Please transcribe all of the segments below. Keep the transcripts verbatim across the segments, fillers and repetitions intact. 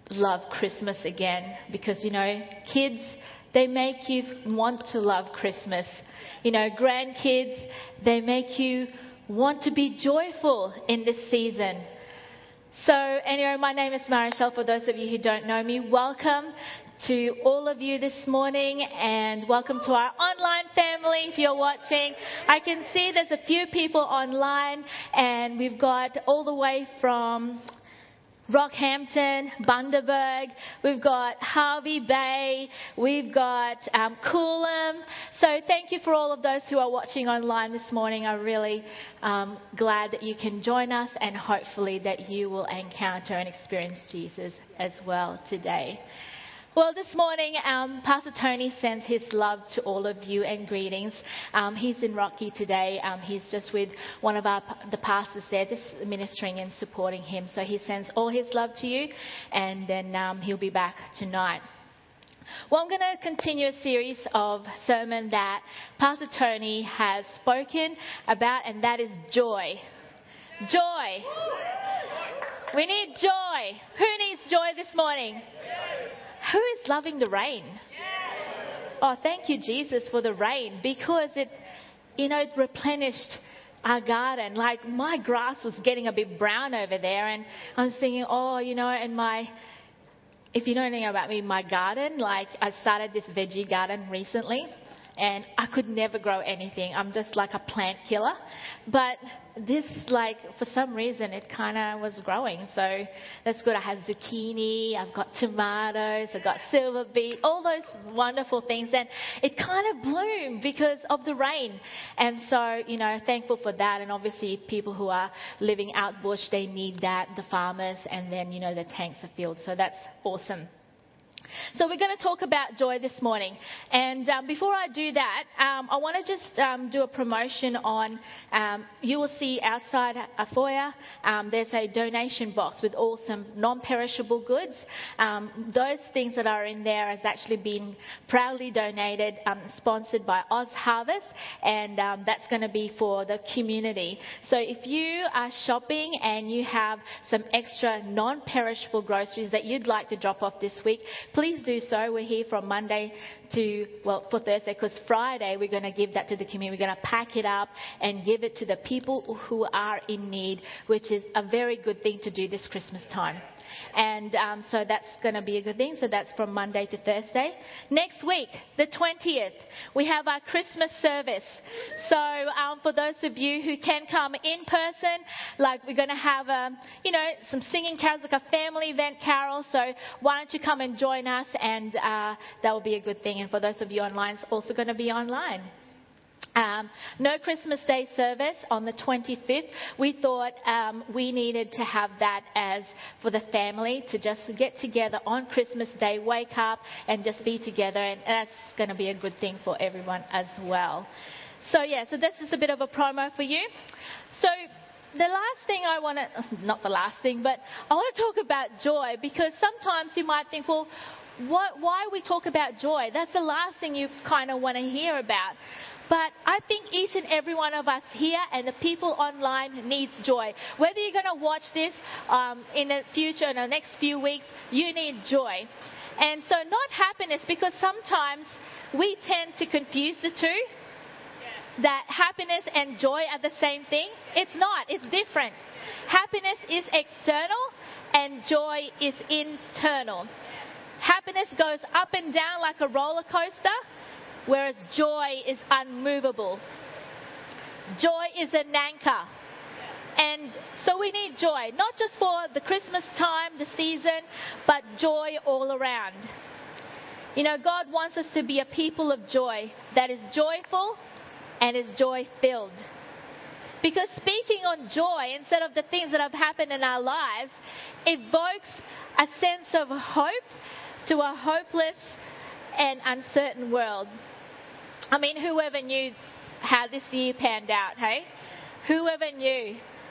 love Christmas again, because, you know, kids, they make you want to love Christmas. You know, grandkids, they make you want to be joyful in this season. So anyway, my name is Marichelle. For those of you who don't know me, welcome to all of you this morning, and welcome to our online family if you're watching. I can see there's a few people online, and we've got all the way from Rockhampton, Bundaberg, we've got Harvey Bay, we've got um, Coolum. So thank you for all of those who are watching online this morning. I'm really um, glad that you can join us, and hopefully that you will encounter and experience Jesus as well today. Well, this morning, um, Pastor Tony sends his love to all of you and greetings. Um, he's in Rocky today. Um, he's just with one of our the pastors there, just ministering and supporting him. So he sends all his love to you, and then um, he'll be back tonight. Well, I'm going to continue a series of sermon that Pastor Tony has spoken about, and that is joy. Joy. We need joy. Who needs joy this morning? Who is loving the rain? Oh, thank you, Jesus, for the rain, because it, you know, it replenished our garden. Like, my grass was getting a bit brown over there, and I was thinking, oh, you know, and my, if you know anything about me, my garden, like, I started this veggie garden recently, and I could never grow anything. I'm just like a plant killer. But this, like, for some reason, it kind of was growing. So that's good. I have zucchini, I've got tomatoes, I've got silver beet, all those wonderful things. And it kind of bloomed because of the rain. And so, you know, thankful for that. And obviously people who are living out bush, they need that, the farmers, and then, you know, the tanks are filled. So that's awesome. So we're going to talk about joy this morning. And um, before I do that, um, I want to just um, do a promotion on, um, you will see outside a foyer, um, there's a donation box with all some non-perishable goods. Um, those things that are in there has actually been proudly donated, um, sponsored by Oz Harvest, and um, that's going to be for the community. So if you are shopping and you have some extra non-perishable groceries that you'd like to drop off this week, please do so. We're here from Monday to, well, for Thursday, because Friday we're going to give that to the community. We're going to pack it up and give it to the people who are in need, which is a very good thing to do this Christmas time. And um, so that's going to be a good thing. So that's from Monday to Thursday. Next week, the twentieth, we have our Christmas service. So um, for those of you who can come in person, like, we're going to have, um, you know, some singing carols, like a family event carol. So why don't you come and join us, and uh, that will be a good thing. And for those of you online, it's also going to be online. Um, no Christmas Day service on the twenty-fifth. We thought um, we needed to have that as for the family to just get together on Christmas Day, wake up and just be together, and that's going to be a good thing for everyone as well. So yeah, so this is a bit of a promo for you. So the last thing I want to, not the last thing, but I want to talk about joy, because sometimes you might think, well, what, why we talk about joy? That's the last thing you kind of want to hear about. But I think each and every one of us here and the people online needs joy. Whether you're going to watch this um, in the future, in the next few weeks, you need joy. And so not happiness, because sometimes we tend to confuse the two. Yeah. That happiness and joy are the same thing. It's not. It's different. Happiness is external and joy is internal. Happiness goes up and down like a roller coaster, whereas joy is unmovable. Joy is an anchor. And so we need joy, not just for the Christmas time, the season, but joy all around. You know, God wants us to be a people of joy that is joyful and is joy-filled. Because speaking on joy, instead of the things that have happened in our lives, evokes a sense of hope to a hopeless and uncertain world. I mean, whoever knew how this year panned out, hey? Whoever knew?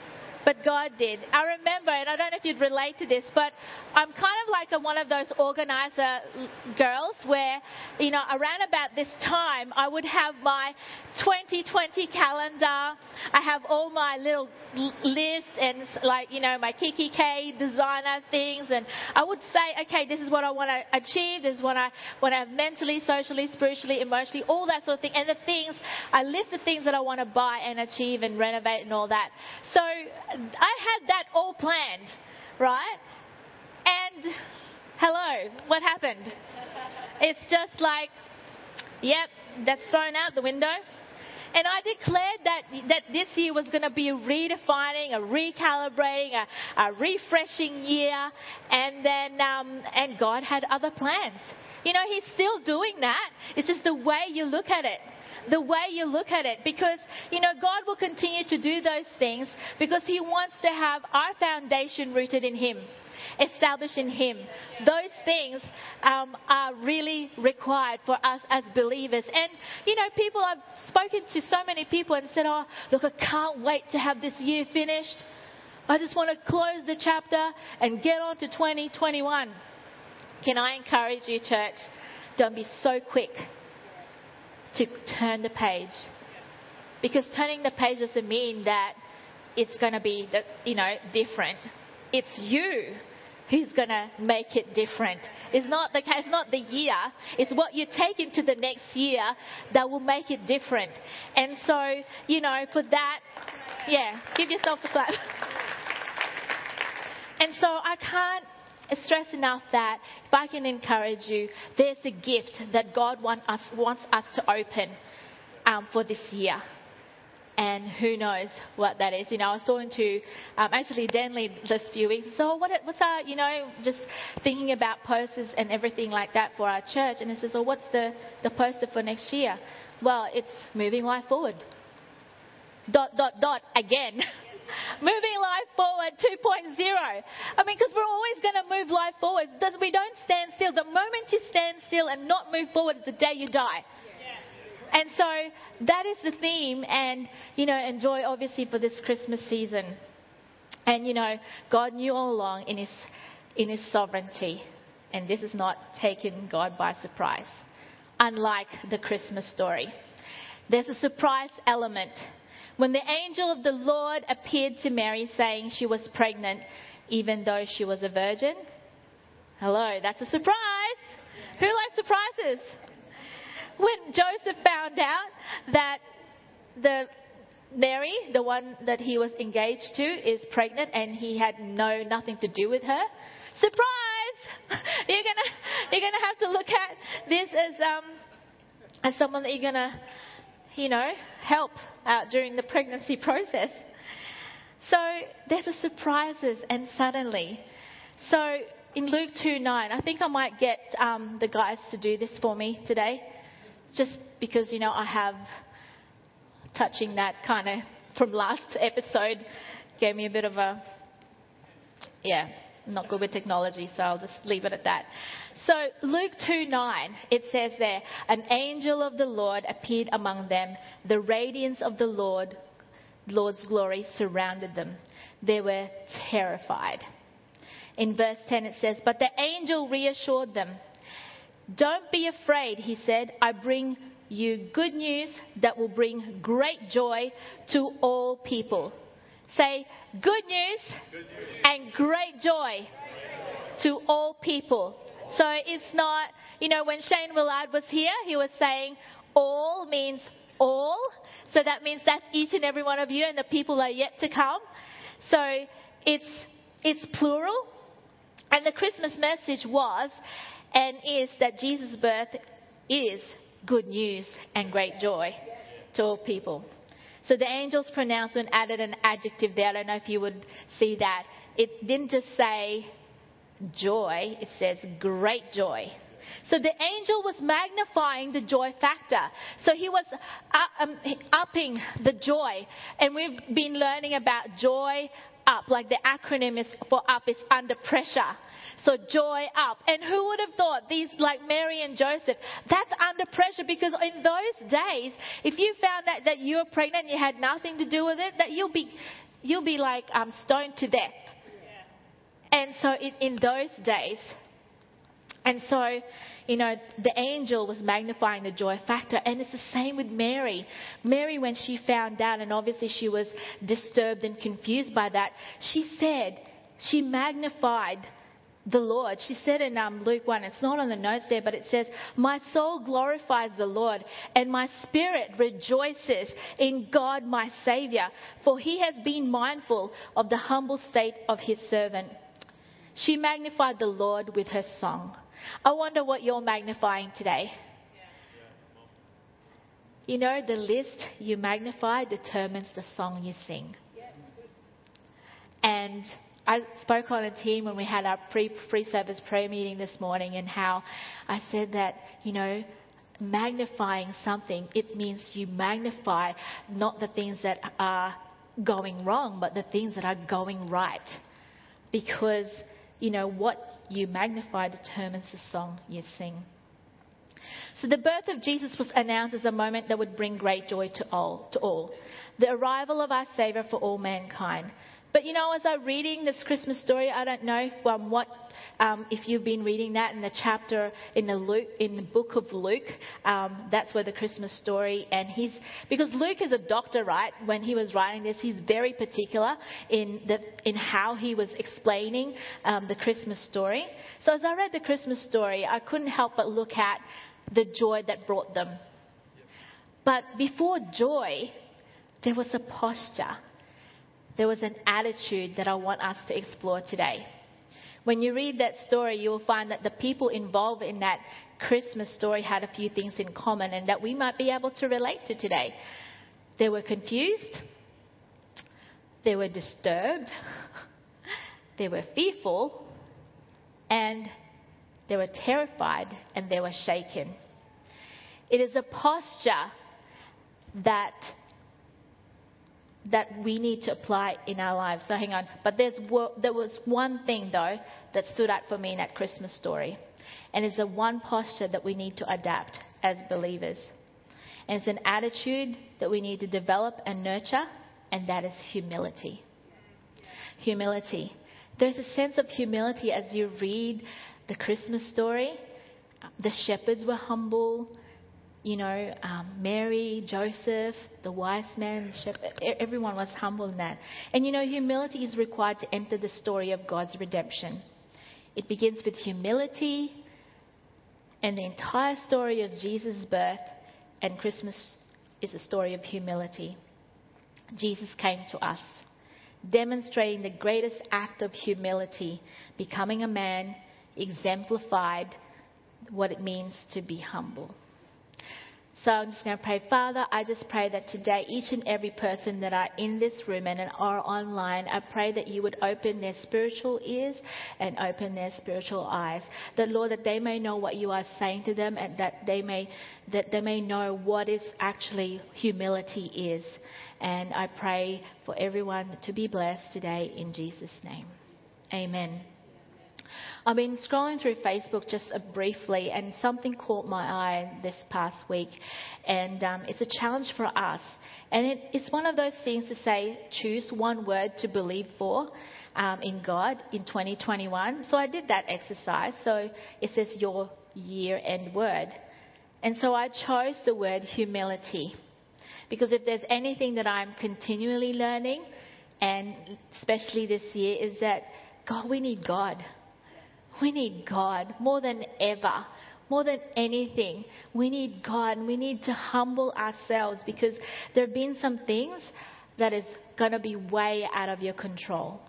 but God did. I remember, and I don't know if you'd relate to this, but I'm kind of like a, one of those organizer girls where, you know, around about this time, I would have my twenty twenty calendar. I have all my little lists and, like, you know, my Kiki K designer things, and I would say, okay, this is what I want to achieve. This is what I want to have mentally, socially, spiritually, emotionally, all that sort of thing. And the things, I list the things that I want to buy and achieve and renovate and all that. So I had that all planned, right? And hello, what happened? It's just like, yep, that's thrown out the window. And I declared that that this year was going to be a redefining, a recalibrating, a, a refreshing year. And then, um, and God had other plans. You know, He's still doing that. It's just the way you look at it. The way you look at it. Because, you know, God will continue to do those things because He wants to have our foundation rooted in Him, established in Him. Those things um, are really required for us as believers. And, you know, people, I've spoken to so many people and said, oh, look, I can't wait to have this year finished. I just want to close the chapter and get on to twenty twenty-one. Can I encourage you, church, don't be so quick to turn the page. Because turning the page doesn't mean that it's going to be, you know, different. It's you who's going to make it different. It's not the it's not the year. It's what you take into the next year that will make it different. And so, you know, for that, yeah, give yourself a clap. And so I can't stress enough that if I can encourage you, there's a gift that God want us, wants us to open um, for this year. And who knows what that is. You know, I was talking to um, actually Denley this few weeks. So what, what's our, you know, just thinking about posters and everything like that for our church. And he says, well, what's the, the poster for next year? Well, it's Moving Life Forward. Dot, dot, dot, again. Moving life forward two point oh. I mean, because we're always going to move life forward. We don't stand still. The moment you stand still and not move forward is the day you die. And so that is the theme, and, you know, enjoy obviously for this Christmas season. And, you know, God knew all along in His in His sovereignty, and this is not taking God by surprise. Unlike the Christmas story, there's a surprise element. When the angel of the Lord appeared to Mary saying she was pregnant, even though she was a virgin. Hello, that's a surprise. Who likes surprises? When Joseph found out that the Mary, the one that he was engaged to, is pregnant and he had no nothing to do with her, surprise! You're gonna you're gonna have to look at this as um as someone that you're gonna, you know, help out during the pregnancy process. So there's a surprises, and suddenly. So in Luke two nine, I think I might get um, the guys to do this for me today. Just because, you know, I have touching that kind of from last episode gave me a bit of a, yeah, I'm not good with technology, so I'll just leave it at that. So Luke two nine, it says there, an angel of the Lord appeared among them. The radiance of the Lord, Lord's glory surrounded them. They were terrified. In verse ten it says, but the angel reassured them. Don't be afraid, he said. I bring you good news that will bring great joy to all people. Say, good news, good news. And great joy to all people. So it's not, you know, when Shane Willard was here, he was saying all means all. So that means that's each and every one of you, and the people are yet to come. So it's it's plural. And the Christmas message was and is that Jesus' birth is good news and great joy to all people. So the angel's pronouncement added an adjective there. I don't know if you would see that. It didn't just say joy, it says great joy. So the angel was magnifying the joy factor. So he was upping the joy. And we've been learning about joy up, like the acronym is for up is under pressure. So joy up. And who would have thought these, like Mary and Joseph, that's under pressure, because in those days, if you found out that you were pregnant and you had nothing to do with it, that you'll be you'll be like um, stoned to death. Yeah. And so in, in those days, and so, you know, the angel was magnifying the joy factor. And it's the same with Mary. Mary, when she found out, and obviously she was disturbed and confused by that, she said, she magnified the Lord. She said in um, Luke one, it's not on the notes there, but it says, my soul glorifies the Lord, and my spirit rejoices in God my Saviour, for he has been mindful of the humble state of his servant. She magnified the Lord with her song. I wonder what you're magnifying today. You know, the list you magnify determines the song you sing. And I spoke on a team when we had our pre free service prayer meeting this morning, and how I said that, you know, magnifying something, it means you magnify not the things that are going wrong, but the things that are going right. Because, you know, what you magnify determines the song you sing. So the birth of Jesus was announced as a moment that would bring great joy to all, to all. The arrival of our Saviour for all mankind. But, you know, as I'm reading this Christmas story, I don't know if, um, what um, if you've been reading that in the chapter in the Luke, in the book of Luke. Um, that's where the Christmas story, and he's because Luke is a doctor, right? When he was writing this, he's very particular in the in how he was explaining um, the Christmas story. So as I read the Christmas story, I couldn't help but look at the joy that brought them. But before joy, there was a posture. There was an attitude that I want us to explore today. When you read that story, you will find that the people involved in that Christmas story had a few things in common, and that we might be able to relate to today. They were confused. They were disturbed. They were fearful. And they were terrified, and they were shaken. It is a posture that that we need to apply in our lives. So hang on. But there's there was one thing, though, that stood out for me in that Christmas story. And it's the one posture that we need to adapt as believers. And it's an attitude that we need to develop and nurture, and that is humility. Humility. There's a sense of humility as you read the Christmas story. The shepherds were humble. You know, um, Mary, Joseph, the wise men, shepherd, everyone was humble in that. And you know, humility is required to enter the story of God's redemption. It begins with humility, and the entire story of Jesus' birth and Christmas is a story of humility. Jesus came to us, demonstrating the greatest act of humility, becoming a man, exemplified what it means to be humble. So I'm just going to pray. Father, I just pray that today each and every person that are in this room and are online, I pray that you would open their spiritual ears and open their spiritual eyes. That, Lord, that they may know what you are saying to them, and that they may that they may know what is actually humility is. And I pray for everyone to be blessed today in Jesus' name. Amen. I've been scrolling through Facebook just uh, briefly, and something caught my eye this past week. And um, it's a challenge for us. And it, it's one of those things to say, choose one word to believe for um, in God in twenty twenty-one. So I did that exercise. So it says your year-end word. And so I chose the word humility. Because if there's anything that I'm continually learning, and especially this year, is that, God, we need God. We need God more than ever, more than anything. We need God, and we need to humble ourselves, because there have been some things that is going to be way out of your control.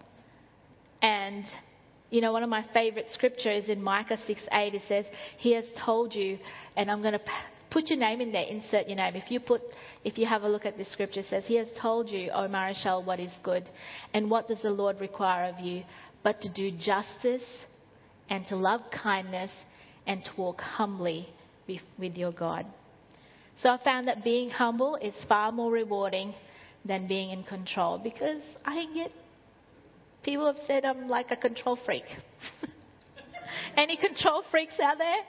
And, you know, one of my favorite scriptures in Micah six eight, it says, he has told you, and I'm going to put your name in there, insert your name. If you put, if you have a look at this scripture, it says, he has told you, O Marichal, what is good, and what does the Lord require of you, but to do justice, and to love kindness, and to walk humbly with your God. So I found that being humble is far more rewarding than being in control, because I get, people have said I'm like a control freak. Any control freaks out there?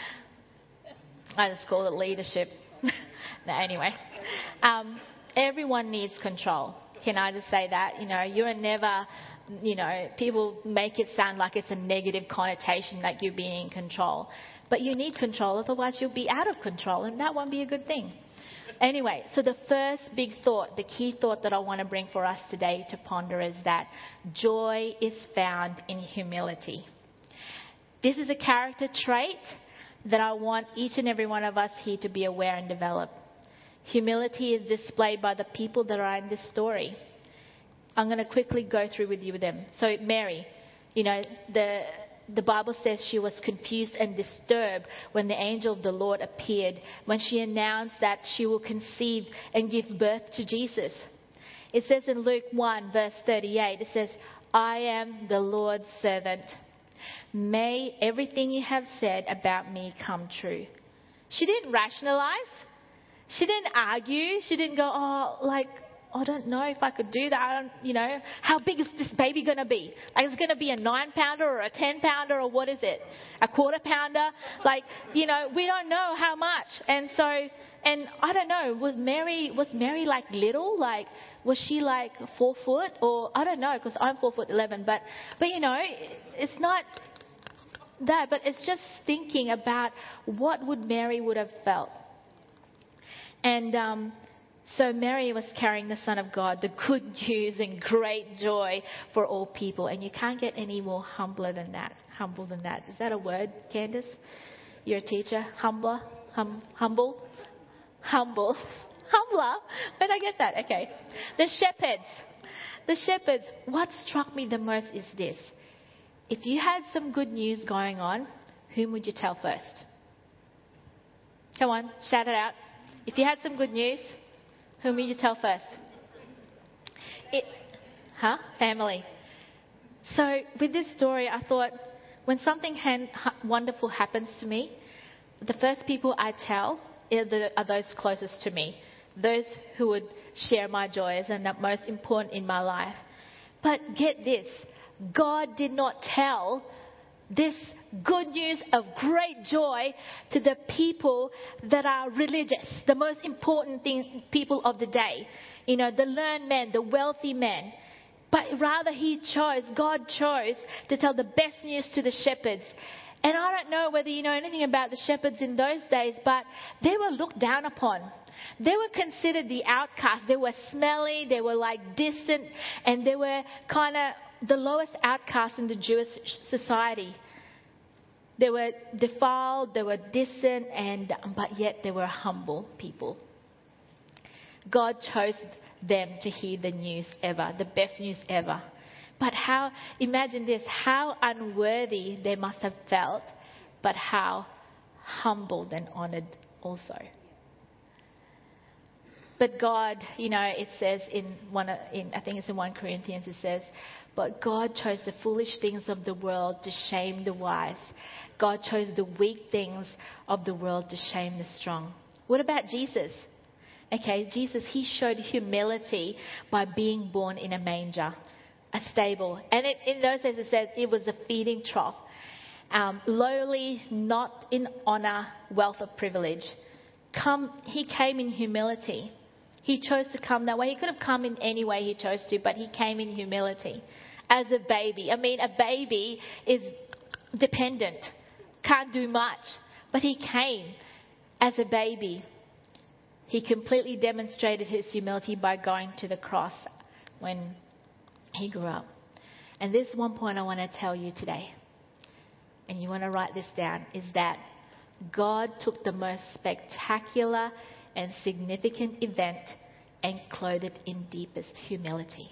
I just call it leadership. No, anyway. Um, everyone needs control. Can I just say that? You know, you're never, you know, people make it sound like it's a negative connotation, like you're being in control. But you need control, otherwise you'll be out of control, and that won't be a good thing. Anyway, so the first big thought, the key thought that I want to bring for us today to ponder is that joy is found in humility. This is a character trait that I want each and every one of us here to be aware and develop. Humility is displayed by the people that are in this story. I'm going to quickly go through with you them. So Mary, you know, the the Bible says she was confused and disturbed when the angel of the Lord appeared, when she announced that she will conceive and give birth to Jesus. It says in Luke one verse thirty-eight, it says, I am the Lord's servant. May everything you have said about me come true. She didn't rationalize. She didn't argue. She didn't go, oh, like, I don't know if I could do that. I don't, you know, how big is this baby going to be? Like, it's going to be a nine pounder or a ten pounder or what is it? A quarter pounder? Like, you know, we don't know how much. And so, and I don't know, was Mary, was Mary like little? Like, was she like four foot? Or, I don't know, because I'm four foot eleven. But, but you know, it's not that. But it's just thinking about what would Mary would have felt. And um, so Mary was carrying the Son of God, the good news and great joy for all people. And you can't get any more humbler than that. Humble than that. Is that a word, Candace? You're a teacher. Humbler? Hum, humble? Humble. Humbler? Where did I get that? Okay. The shepherds. The shepherds. What struck me the most is this. If you had some good news going on, whom would you tell first? Come on, shout it out. If you had some good news, whom will you tell first? It, huh? Family. So with this story, I thought, when something han- wonderful happens to me, the first people I tell are, the, are those closest to me, those who would share my joys and that most important in my life. But get this, God did not tell this good news of great joy to the people that are religious, the most important thing, people of the day. You know, the learned men, the wealthy men. But rather he chose, God chose to tell the best news to the shepherds. And I don't know whether you know anything about the shepherds in those days, but they were looked down upon. They were considered the outcasts. They were smelly, they were like distant, and they were kind of the lowest outcasts in the Jewish society. They were defiled, they were distant, and but yet they were humble people. God chose them to hear the news ever, the best news ever. But how, imagine this, how unworthy they must have felt, but how humbled and honoured also. But God, you know, it says in one, in I think it's in First Corinthians, it says, but God chose the foolish things of the world to shame the wise. God chose the weak things of the world to shame the strong. What about Jesus? Okay, Jesus, he showed humility by being born in a manger, a stable. And it, in those days it says it was a feeding trough. Um, lowly, not in honour, wealth of privilege. Come, he came in humility. He chose to come that way. He could have come in any way he chose to, but he came in humility. As a baby. I mean, a baby is dependent. Can't do much. But he came as a baby. He completely demonstrated his humility by going to the cross when he grew up. And this one point I want to tell you today, and you want to write this down, is that God took the most spectacular and significant event and clothed it in deepest humility.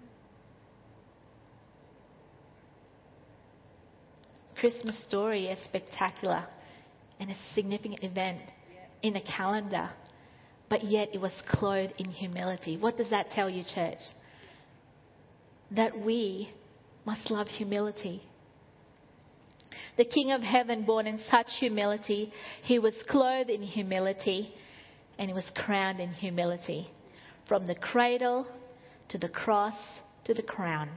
Christmas story is spectacular and a significant event in a calendar, but yet it was clothed in humility. What does that tell you, church? That we must love humility. The King of Heaven, born in such humility, he was clothed in humility and he was crowned in humility. From the cradle to the cross to the crown.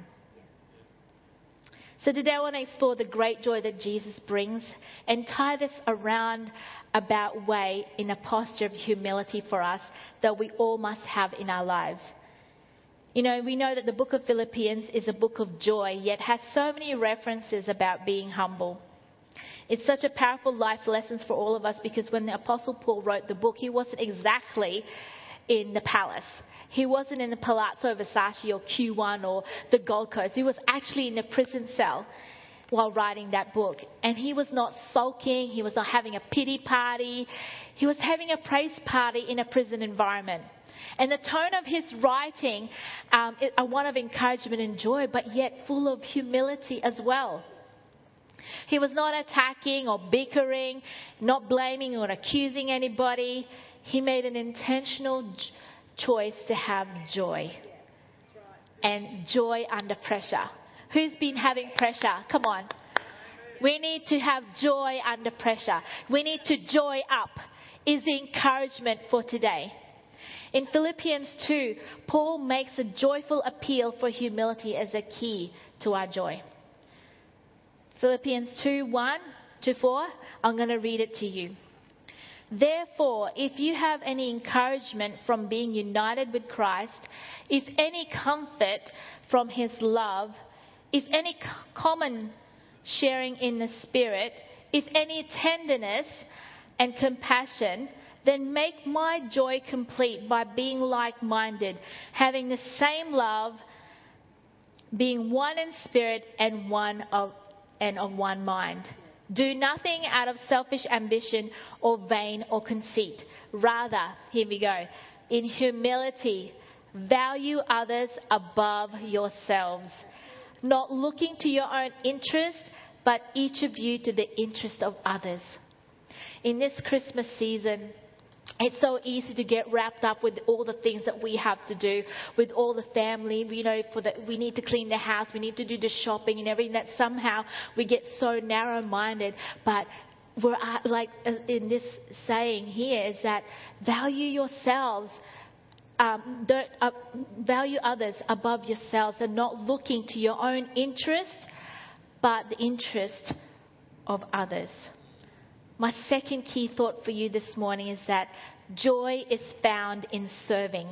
So today I want to explore the great joy that Jesus brings and tie this around about way in a posture of humility for us that we all must have in our lives. You know, we know that the book of Philippians is a book of joy, yet has so many references about being humble. It's such a powerful life lesson for all of us, because when the Apostle Paul wrote the book, he wasn't exactly in the palace. He wasn't in the Palazzo Versace or Q one or the Gold Coast. He was actually in a prison cell while writing that book. And he was not sulking. He was not having a pity party. He was having a praise party in a prison environment. And the tone of his writing um, is one of encouragement and joy, but yet full of humility as well. He was not attacking or bickering, not blaming or accusing anybody. He made an intentional j- choice to have joy. And joy under pressure. Who's been having pressure? Come on. We need to have joy under pressure. We need to joy up, is the encouragement for today. In Philippians two, Paul makes a joyful appeal for humility as a key to our joy. Philippians two, one to four, I'm going to read it to you. Therefore, if you have any encouragement from being united with Christ, if any comfort from his love, if any common sharing in the Spirit, if any tenderness and compassion, then make my joy complete by being like-minded, having the same love, being one in spirit and one of and of one mind. Do nothing out of selfish ambition or vain or conceit. Rather, here we go, in humility, value others above yourselves, not looking to your own interest, but each of you to the interest of others. In this Christmas season, it's so easy to get wrapped up with all the things that we have to do, with all the family. You know, for the, we need to clean the house, we need to do the shopping and everything. That somehow we get so narrow-minded. But we're uh, like in this saying here is that value yourselves, um, don't, uh, value others above yourselves, and not looking to your own interest, but the interest of others. My second key thought for you this morning is that joy is found in serving.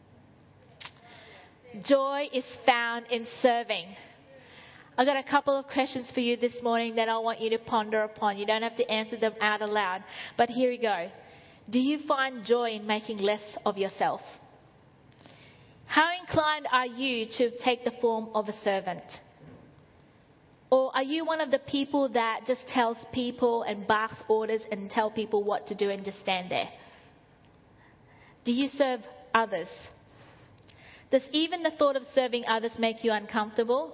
Joy is found in serving. I've got a couple of questions for you this morning that I want you to ponder upon. You don't have to answer them out aloud, but here we go. Do you find joy in making less of yourself? How inclined are you to take the form of a servant? Or are you one of the people that just tells people and barks orders and tell people what to do and just stand there? Do you serve others? Does even the thought of serving others make you uncomfortable?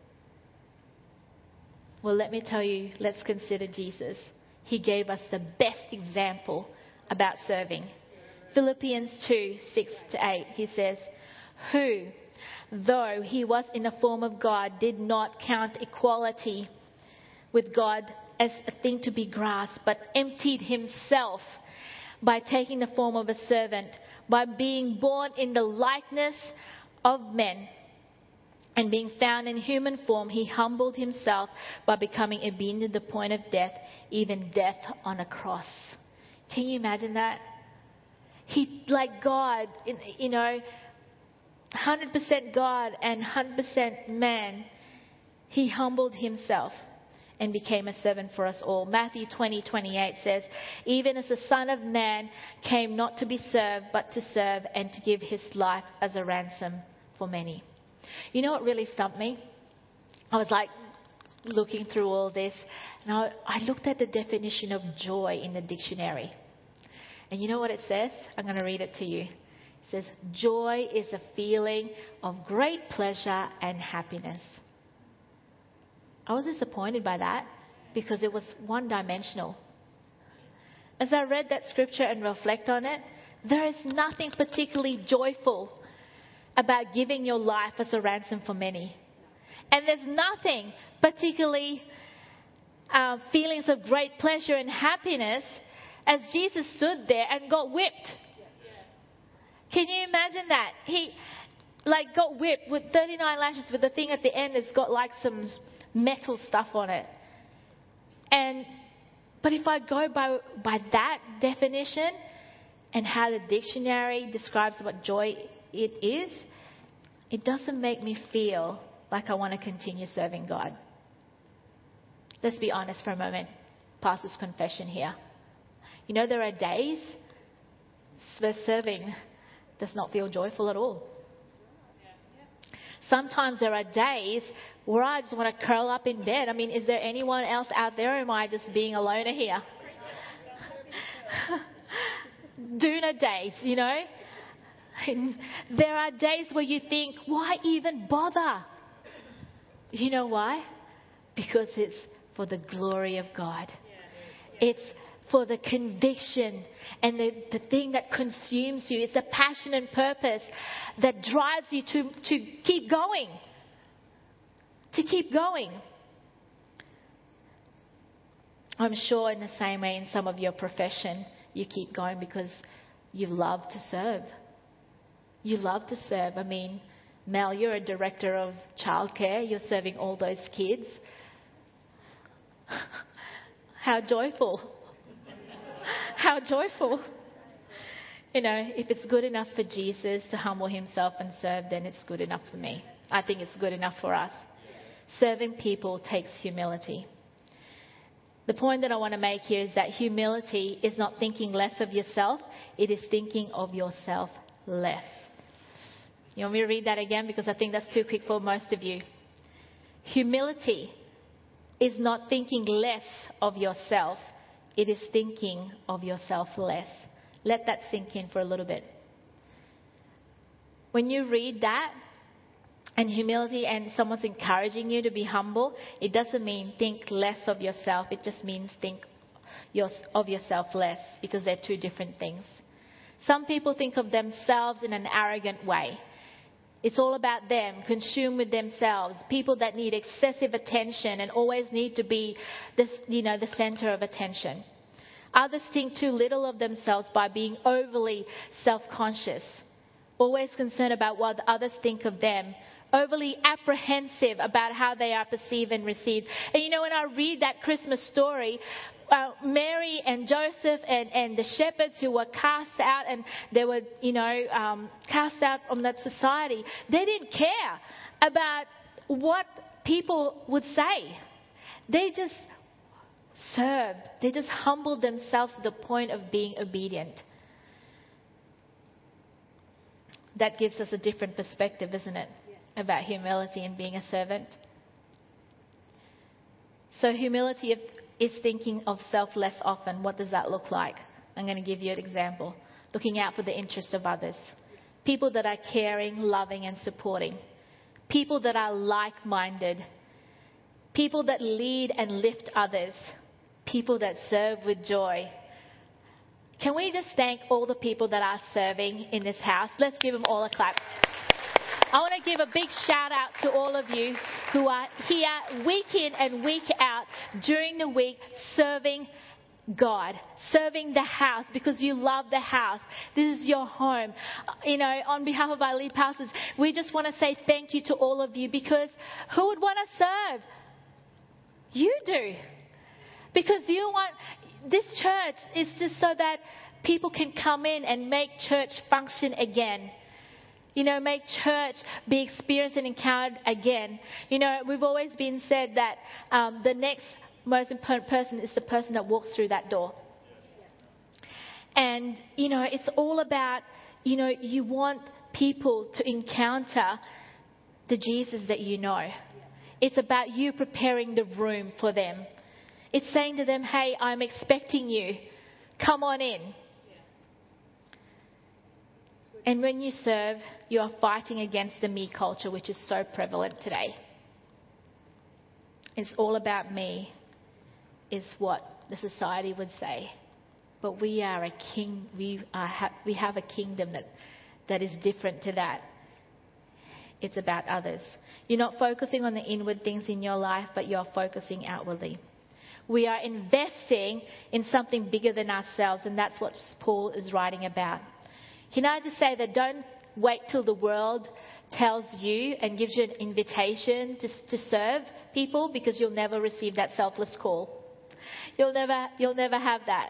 Well, let me tell you, let's consider Jesus. He gave us the best example about serving. Philippians two, six to eight, he says, who, though he was in the form of God, did not count equality with God as a thing to be grasped, but emptied himself by taking the form of a servant, by being born in the likeness of men, and being found in human form, he humbled himself by becoming obedient to the point of death, even death on a cross. Can you imagine that? He, like God, you know, one hundred percent God and one hundred percent man, he humbled himself and became a servant for us all. Matthew twenty, twenty-eight says, even as the Son of Man came not to be served, but to serve and to give his life as a ransom for many. You know what really stumped me? I was like looking through all this, and I, I looked at the definition of joy in the dictionary. And you know what it says? I'm going to read it to you. It says, joy is a feeling of great pleasure and happiness. I was disappointed by that because it was one-dimensional. As I read that scripture and reflect on it, there is nothing particularly joyful about giving your life as a ransom for many. And there's nothing particularly uh, feelings of great pleasure and happiness as Jesus stood there and got whipped. Can you imagine that? He like got whipped with thirty-nine lashes, with the thing at the end that's got like some metal stuff on it. And but if I go by by that definition and how the dictionary describes what joy it is, it doesn't make me feel like I want to continue serving God. Let's be honest for a moment. Pastor's confession here. You know, there are days where serving does not feel joyful at all. Sometimes there are days where I just want to curl up in bed. I mean, is there anyone else out there, or am I just being a loner here? Doona days, you know. There are days where you think, why even bother? You know why? Because it's for the glory of God. It's for the conviction and the, the thing that consumes you. It's a passion and purpose that drives you to, to keep going. To keep going. I'm sure in the same way in some of your profession, you keep going because you love to serve. You love to serve. I mean, Mel, you're a director of childcare. You're serving all those kids. How joyful. How joyful. You know, if it's good enough for Jesus to humble himself and serve, then it's good enough for me. I think it's good enough for us. Serving people takes humility. The point that I want to make here is that humility is not thinking less of yourself. It is thinking of yourself less. You want me to read that again? Because I think that's too quick for most of you. Humility is not thinking less of yourself. It is thinking of yourself less. Let that sink in for a little bit. When you read that, and humility, and someone's encouraging you to be humble, it doesn't mean think less of yourself. It just means think your, of yourself less, because they're two different things. Some people think of themselves in an arrogant way. It's all about them, consumed with themselves. People that need excessive attention and always need to be this, you know, the center of attention. Others think too little of themselves by being overly self-conscious, always concerned about what others think of them, overly apprehensive about how they are perceived and received. And you know, when I read that Christmas story, uh, Mary and Joseph and, and the shepherds who were cast out, and they were, you know, um, cast out from that society, they didn't care about what people would say. They just served. They just humbled themselves to the point of being obedient. That gives us a different perspective, isn't it? About humility and being a servant. So humility is thinking of self less often. What does that look like? I'm going to give you an example. Looking out for the interest of others. People that are caring, loving and supporting. People that are like-minded. People that lead and lift others. People that serve with joy. Can we just thank all the people that are serving in this house? Let's give them all a clap. I want to give a big shout out to all of you who are here week in and week out during the week serving God, serving the house because you love the house. This is your home. You know, on behalf of our lead pastors, we just want to say thank you to all of you, because who would want to serve? You do. Because you want, this church is just so that people can come in and make church function again. You know, make church be experienced and encountered again. You know, we've always been said that um, the next most important person is the person that walks through that door. And, you know, it's all about, you know, you want people to encounter the Jesus that you know. It's about you preparing the room for them. It's saying to them, hey, I'm expecting you. Come on in. And when you serve, you are fighting against the me culture, which is so prevalent today. It's all about me, is what the society would say. But we are a king. We are ha- we have a kingdom that that is different to that. It's about others. You're not focusing on the inward things in your life, but you're focusing outwardly. We are investing in something bigger than ourselves, and that's what Paul is writing about. Can I just say that don't wait till the world tells you and gives you an invitation to, to serve people, because you'll never receive that selfless call. You'll never, you'll never have that.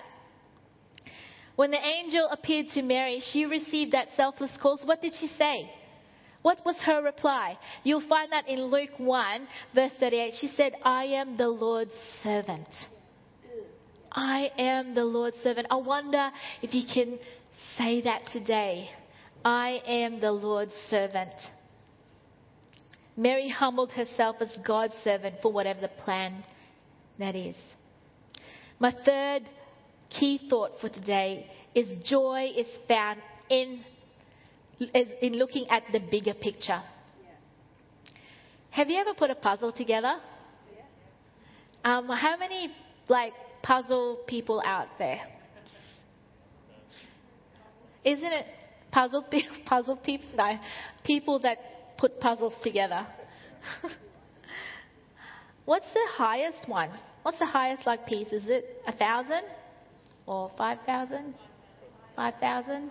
When the angel appeared to Mary, she received that selfless call. So what did she say? What was her reply? You'll find that in Luke one, verse thirty-eight. She said, I am the Lord's servant. I am the Lord's servant. I wonder if you can say that today. I am the Lord's servant. Mary humbled herself as God's servant for whatever the plan that is. My third key thought for today is joy is found in, in looking at the bigger picture. Have you ever put a puzzle together? Um, how many like puzzle people out there? Isn't it puzzle puzzle people? No, people that put puzzles together. What's the highest one? What's the highest like piece? Is it a thousand or five thousand? Five thousand?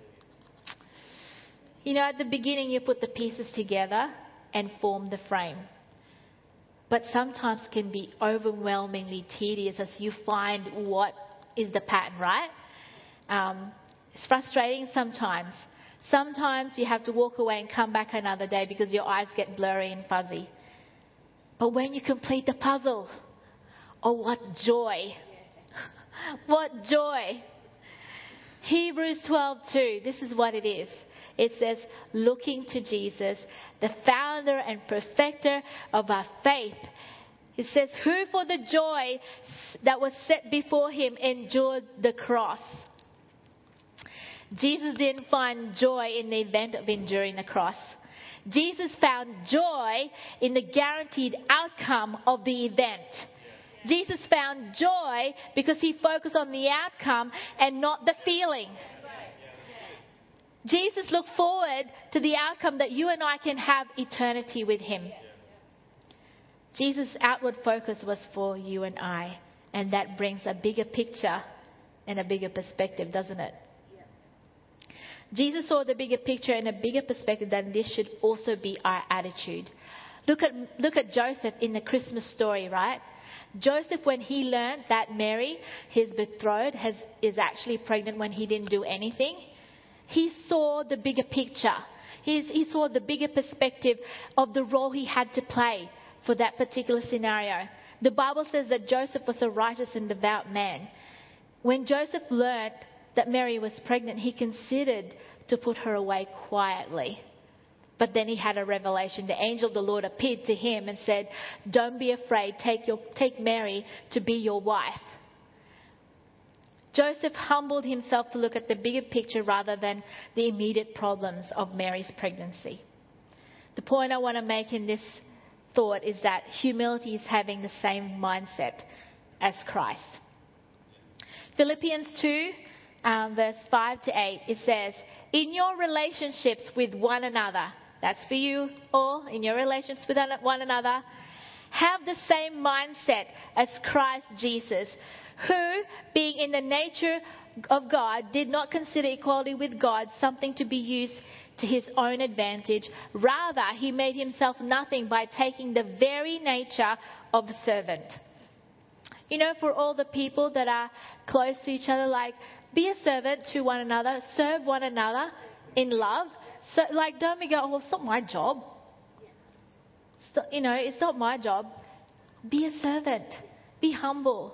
You know, at the beginning you put the pieces together and form the frame. But sometimes can be overwhelmingly tedious as you find what is the pattern, right? Um, it's frustrating sometimes. Sometimes you have to walk away and come back another day because your eyes get blurry and fuzzy. But when you complete the puzzle, oh, what joy. What joy. Hebrews twelve two, this is what it is. It says, looking to Jesus, the founder and perfecter of our faith. It says, who for the joy that was set before him endured the cross. Jesus didn't find joy in the event of enduring the cross. Jesus found joy in the guaranteed outcome of the event. Jesus found joy because he focused on the outcome and not the feeling. Jesus looked forward to the outcome that you and I can have eternity with him. Jesus' outward focus was for you and I. And that brings a bigger picture and a bigger perspective, doesn't it? Jesus saw the bigger picture and a bigger perspective, that this should also be our attitude. Look at, look at Joseph in the Christmas story, right? Joseph, when he learned that Mary, his betrothed, has, is actually pregnant when he didn't do anything, he saw the bigger picture. He, he saw the bigger perspective of the role he had to play for that particular scenario. The Bible says that Joseph was a righteous and devout man. When Joseph learned that Mary was pregnant, he considered to put her away quietly. But then he had a revelation. The angel of the Lord appeared to him and said, don't be afraid, take, your, take Mary to be your wife. Joseph humbled himself to look at the bigger picture rather than the immediate problems of Mary's pregnancy. The point I want to make in this thought is that humility is having the same mindset as Christ. Philippians two, um, verse five to eight, it says, in your relationships with one another, that's for you all, in your relationships with one another, have the same mindset as Christ Jesus, who, being in the nature of God, did not consider equality with God something to be used to his own advantage. Rather, he made himself nothing by taking the very nature of a servant. You know, for all the people that are close to each other, like, be a servant to one another, serve one another in love. So, like, don't be go, oh, it's not my job. It's not, you know, it's not my job. Be a servant. Be humble.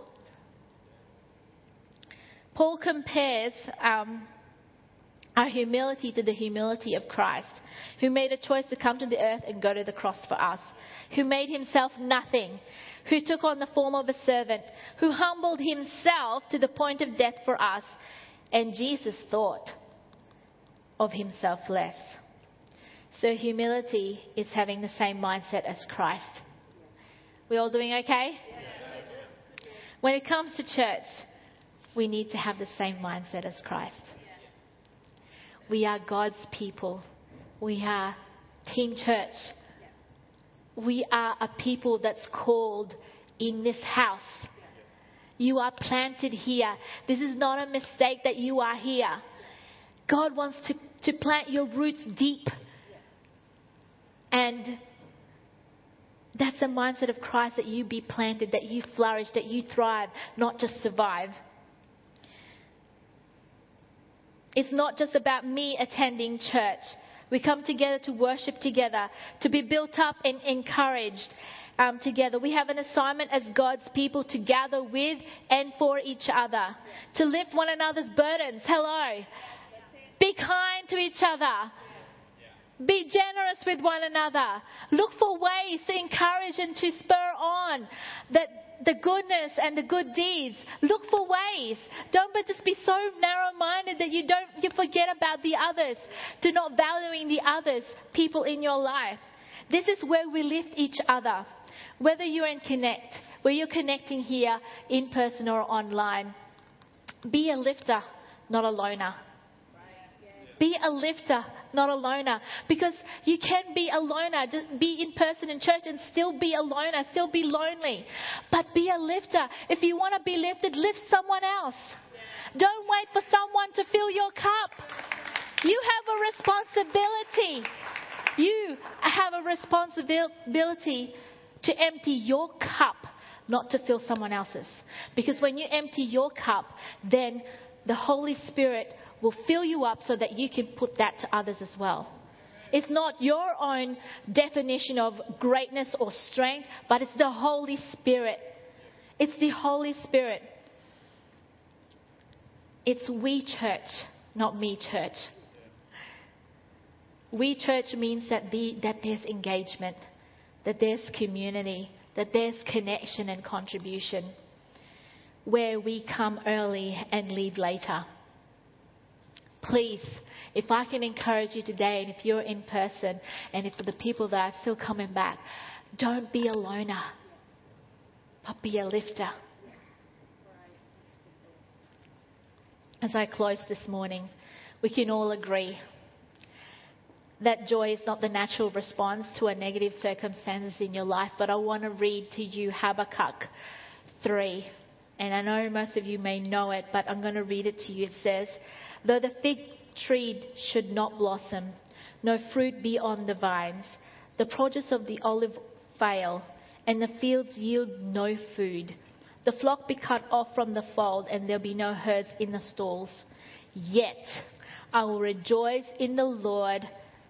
Paul compares um, our humility to the humility of Christ, who made a choice to come to the earth and go to the cross for us, who made himself nothing, who took on the form of a servant, who humbled himself to the point of death for us. And Jesus thought of himself less. So humility is having the same mindset as Christ. We all doing okay? When it comes to church, we need to have the same mindset as Christ. We are God's people. We are Team Church. We are a people that's called in this house. You are planted here. This is not a mistake that you are here. God wants to, to plant your roots deep. And that's the mindset of Christ, that you be planted, that you flourish, that you thrive, not just survive. It's not just about me attending church. We come together to worship together, to be built up and encouraged um, together. We have an assignment as God's people to gather with and for each other, to lift one another's burdens. Hello. Be kind to each other. Be generous with one another. Look for ways to encourage and to spur on that the goodness and the good deeds. Look for ways. Don't but just be so narrow-minded that you don't you forget about the others, to not valuing the others, people in your life. This is where we lift each other. Whether you're in Connect, where you're connecting here in person or online, be a lifter, not a loner. Be a lifter, not a loner. Because you can be a loner, just be in person in church and still be a loner, still be lonely. But be a lifter. If you want to be lifted, lift someone else. Don't wait for someone to fill your cup. You have a responsibility. You have a responsibility to empty your cup, not to fill someone else's. Because when you empty your cup, then the Holy Spirit will fill you up so that you can put that to others as well. It's not your own definition of greatness or strength, but it's the Holy Spirit. It's the Holy Spirit. It's we church, not me church. We church means that the that there's engagement, that there's community, that there's connection and contribution, where we come early and leave later. Please, if I can encourage you today, and if you're in person, and if for the people that are still coming back, don't be a loner, but be a lifter. As I close this morning, we can all agree that joy is not the natural response to a negative circumstances in your life. But I want to read to you Habakkuk three. And I know most of you may know it, but I'm going to read it to you. It says, though the fig tree should not blossom, no fruit be on the vines, the produce of the olive fail, and the fields yield no food, the flock be cut off from the fold, and there be no herds in the stalls, yet I will rejoice in the Lord.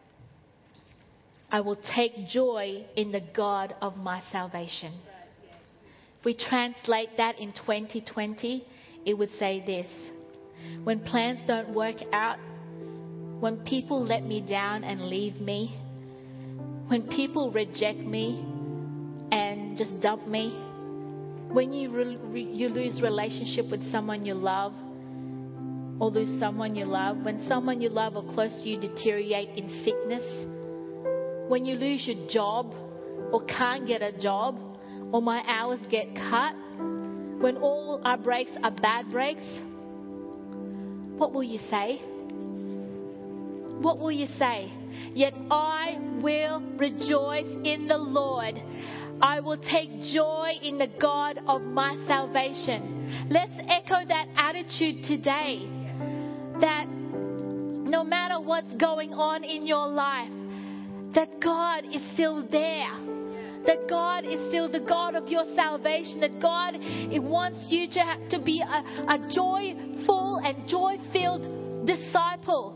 I will take joy in the God of my salvation. If we translate that in twenty twenty, it would say this: when plans don't work out, when people let me down and leave me, when people reject me and just dump me, when you re- re- you lose relationship with someone you love, or lose someone you love, when someone you love or close to you deteriorate in sickness, when you lose your job or can't get a job, or my hours get cut, when all our breaks are bad breaks, what will you say? What will you say? Yet I will rejoice in the Lord. I will take joy in the God of my salvation. Let's echo that attitude today. That no matter what's going on in your life, that God is still there. That God is still the God of your salvation. That God it wants you to have to be a, a joyful and joy-filled disciple.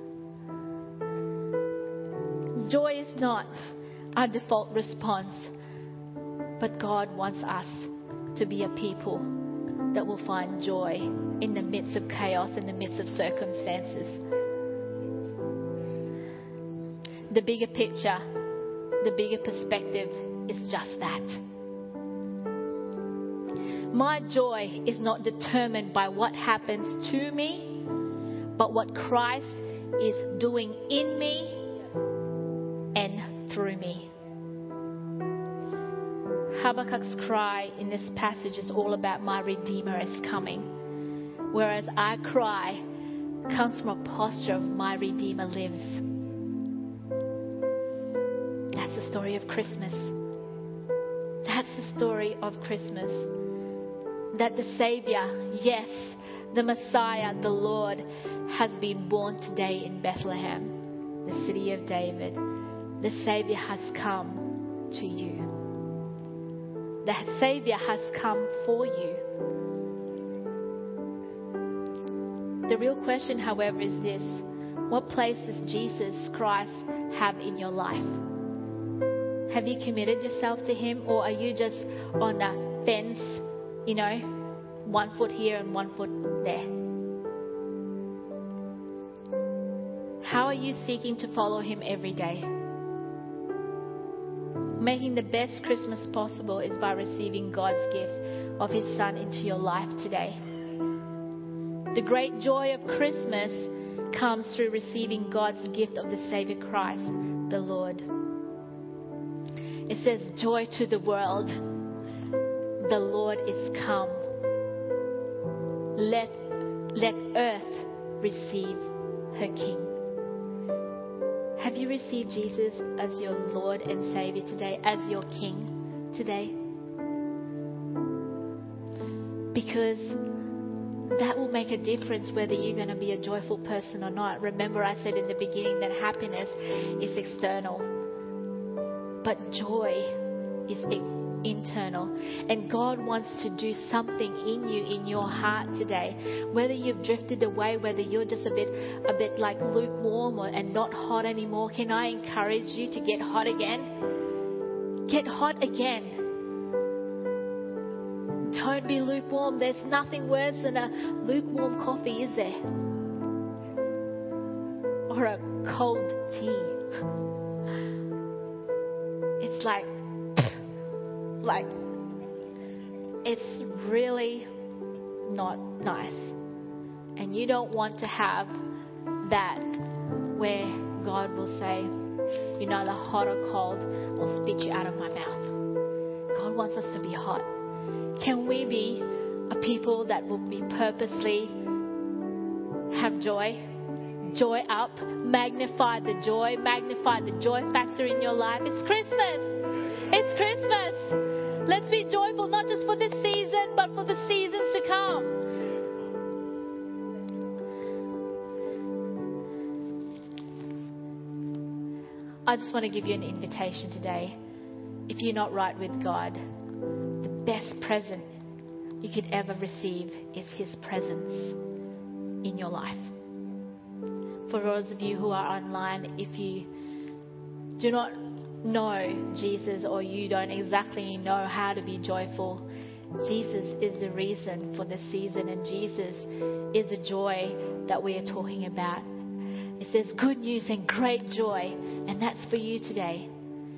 Joy is not our default response, but God wants us to be a people that will find joy in the midst of chaos, in the midst of circumstances. The bigger picture, the bigger perspective is just that. My joy is not determined by what happens to me, but what Christ is doing in me and through me. Habakkuk's cry in this passage is all about my Redeemer is coming. Whereas our cry comes from a posture of my Redeemer lives. That's the story of Christmas. That's the story of Christmas. That the Savior, yes, the Messiah, the Lord, has been born today in Bethlehem, the city of David. The Savior has come to you. The Savior has come for you. The real question, however, is this: What place does Jesus Christ have in your life? Have you committed yourself to Him, or are you just on a fence, you know, one foot here and one foot there? How are you seeking to follow Him every day? Making the best Christmas possible is by receiving God's gift of His Son into your life today. The great joy of Christmas comes through receiving God's gift of the Savior Christ, the Lord. It says, joy to the world. The Lord is come. Let, let earth receive her King. Have you received Jesus as your Lord and Savior today, as your King today? Because that will make a difference whether you're going to be a joyful person or not. Remember, I said in the beginning that happiness is external, but joy is internal. And God wants to do something in you, in your heart today. Whether you've drifted away, whether you're just a bit, a bit like lukewarm or, and not hot anymore, can I encourage you to get hot again? Get hot again. Don't be lukewarm. There's nothing worse than a lukewarm coffee, is there? Or a cold tea. It's like, like, it's really not nice. And you don't want to have that where God will say, you're neither hot or cold, I'll spit you out of my mouth. God wants us to be hot. Can we be a people that will be purposely have joy? Joy up. Magnify the joy. Magnify the joy factor in your life. It's Christmas. It's Christmas. Let's be joyful, not just for this season, but for the seasons to come. I just want to give you an invitation today. If you're not right with God, best present you could ever receive is His presence in your life. For those of you who are online, if you do not know Jesus or you don't exactly know how to be joyful, Jesus is the reason for the season, and Jesus is the joy that we are talking about. It says good news and great joy, and that's for you today.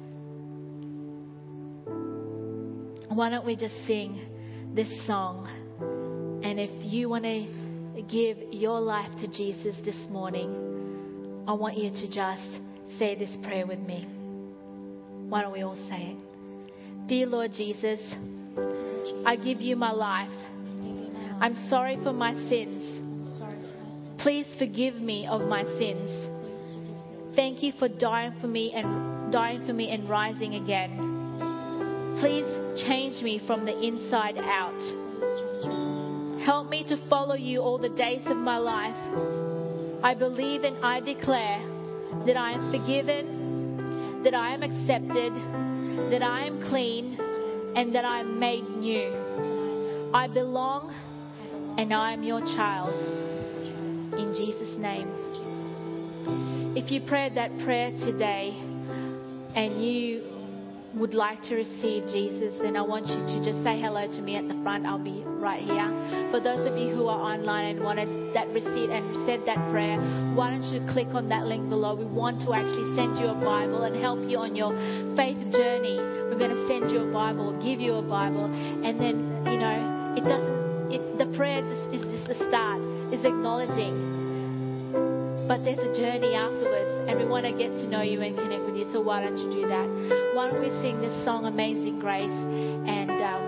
Why don't we just sing this song? And if you want to give your life to Jesus this morning, I want you to just say this prayer with me. Why don't we all say it? Dear Lord Jesus, I give you my life. I'm sorry for my sins. Please forgive me of my sins. Thank you for dying for me and dying for me and rising again. Please change me from the inside out. Help me to follow you all the days of my life. I believe and I declare that I am forgiven, that I am accepted, that I am clean, and that I am made new. I belong and I am your child. In Jesus' name. If you prayed that prayer today and you would like to receive Jesus, then I want you to just say hello to me at the front. I'll be right here. For those of you who are online and wanted that receipt and said that prayer, why don't you click on that link below? We want to actually send you a Bible and help you on your faith journey. We're going to send you a Bible, give you a Bible, and then, you know, it doesn't, it, the prayer just is just a start, is acknowledging. But there's a journey afterwards, and we want to get to know you and connect with you. So why don't you do that? Why don't we sing this song, Amazing Grace, and uh,